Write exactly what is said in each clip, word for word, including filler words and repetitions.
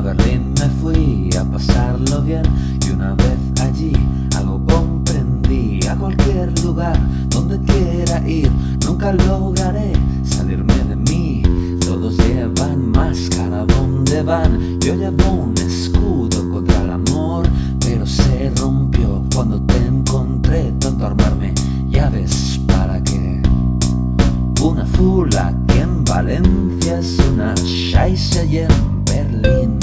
Berlín me fui a pasarlo bien y una vez allí algo comprendí. A cualquier lugar donde quiera ir nunca lograré salirme de mí. Todos llevan máscara donde van, yo llevo un escudo contra el amor, pero se rompió cuando te encontré. Tanto armarme, ya ves para qué. Una full aquí en Valencia es una Scheiße allí en Berlín.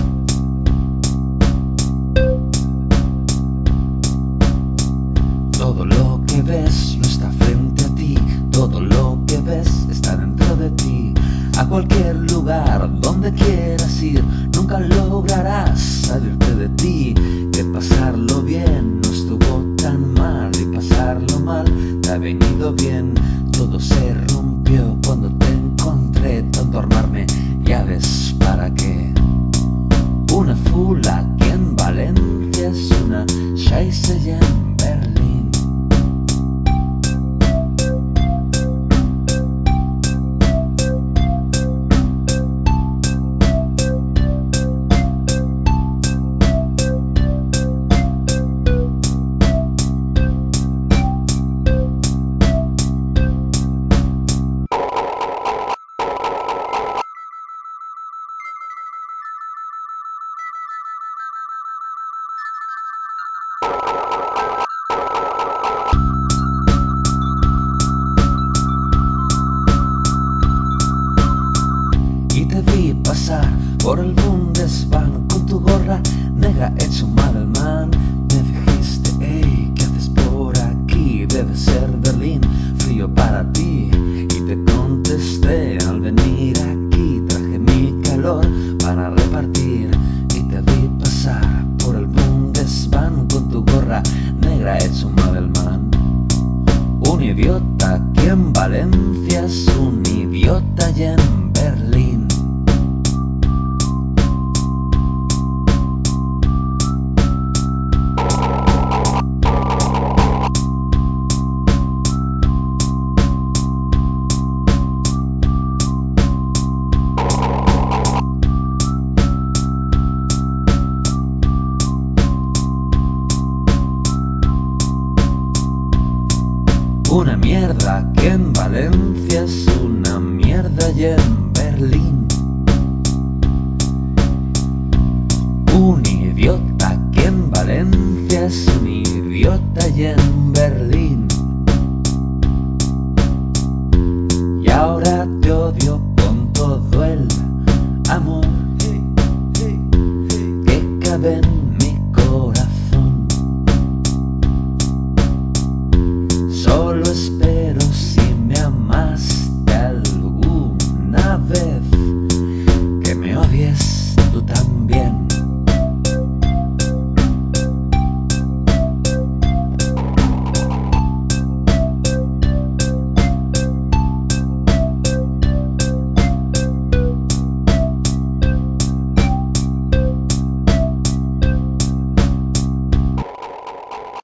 Todo lo que ves no está frente a ti, todo lo que ves está dentro de ti. A cualquier lugar donde quieras ir nunca lograrás salirte de ti. Que pasarlo bien no estuvo tan mal y pasarlo mal te ha venido bien. Todo se rompió cuando te encontré. Tanto armarme, ya ves para qué. Una full aquí en Valencia es una Scheiße allí en Berlín. Pasar por el Bundesbank con tu gorra negra hecho Madelman. Me dijiste, hey, ¿qué haces por aquí? Debe ser Berlín, frío para ti. Y te contesté, al venir aquí traje mi calor para repartir. Y te vi pasar por el Bundesbank con tu gorra negra hecho Madelman. Un idiota aquí en Valencia es un idiota allí en Berlín. Una mierda aquí en Valencia es una mierda allí en Berlín. Un idiota aquí en Valencia es un idiota allí en Berlín. Y ahora te odio con todo el amor que cabe en mi corazón. Solo espero si me amaste alguna vez que me odies tú también.